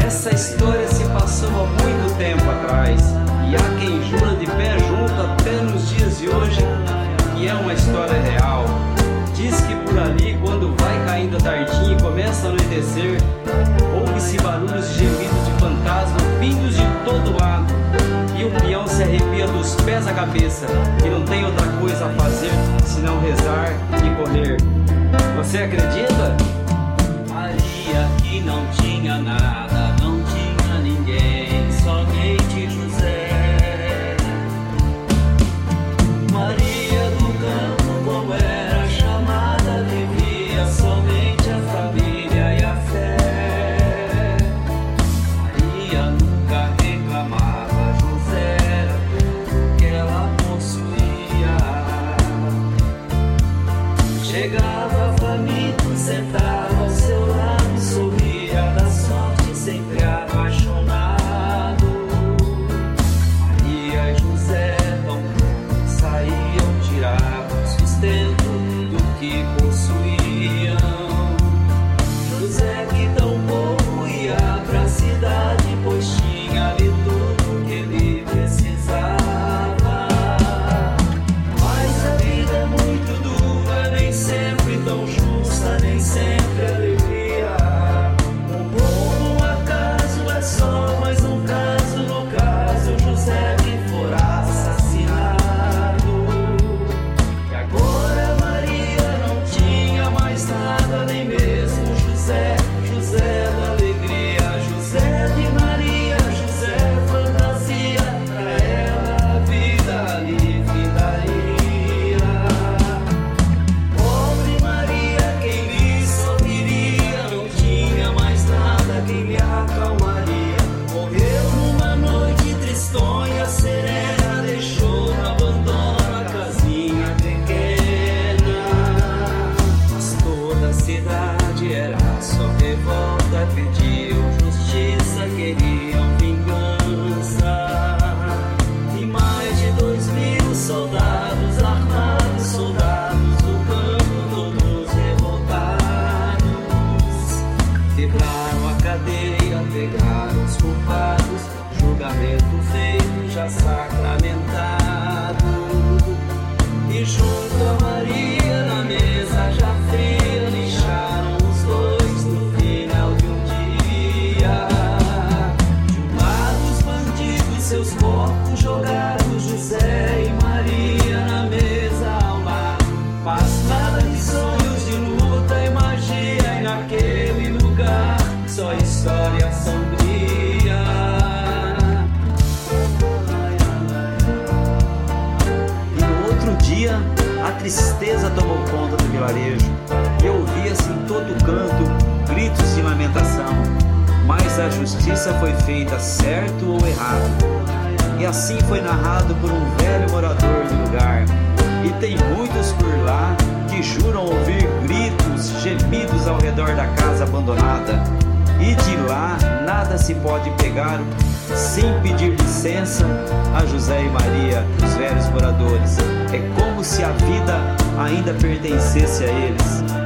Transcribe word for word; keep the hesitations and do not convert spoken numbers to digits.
Essa história se passou há muito tempo atrás, e há quem jura de pé junto até nos dias de hoje que é uma história real. Diz que por ali, quando vai caindo a tardinha e começa a anoitecer, ouve-se barulhos de gemidos de fantasma vindos de todo lado, e o peão se arrepia dos pés à cabeça, e não tem outra coisa a fazer senão rezar e correr. Você acredita? Maria que não tinha nada, não tinha ninguém, somente José. Maria do campo, como era chamada, vivia somente a família e a fé. Maria nunca reclamava, José era tudo que ela possuía. Chegava faminto, sentava ao seu lado, sorria da sorte, sempre apaixonado. Maria e José tão prontos saíam, tiravam sustento do que possuíam. José que tão pouco ia pra cidade, pois tinha ali tudo que ele precisava. Mas a vida é muito dura, nem sempre tão justa, nem sempre alegria. Um bom acaso é só mais um caso, no caso José que fora assassinado. E agora Maria não tinha mais nada, nem mesmo José, José da alegria, José de Maria, José fantasia, pra ela a vida livre daria. Pobre Maria, quem lhe sorriria, não tinha mais nada, quem lhe acalmaria. Morreu numa noite tristonha, serena, deixou no abandono a casinha pequena. Mas toda a cidade era só revolta, pediu justiça, queriam vingança. E mais de dois mil soldados armados, soldados do campo, todos revoltados, quebraram a cadeia, pegaram os culpados, julgamento feito, já sacramentado. E junto a Maria na mesa já fria, lixaram os dois no final de um dia. De um lado os bandidos, seus corpos jogados, José e Maria na mesa ao lado. Mas nada de sonhos de luta e magia, e naquele lugar só história sombria. E no outro dia, a tristeza tomou conta do vilarejo, e ouvia-se em todo canto gritos de lamentação. Mas a justiça foi feita certo ou errado, e assim foi narrado por um velho morador do lugar. E tem muitos por lá que juram ouvir gritos, gemidos ao redor da casa abandonada. E de lá nada se pode pegar sem pedir licença a José e Maria, os velhos moradores. É como se a vida ainda pertencesse a eles.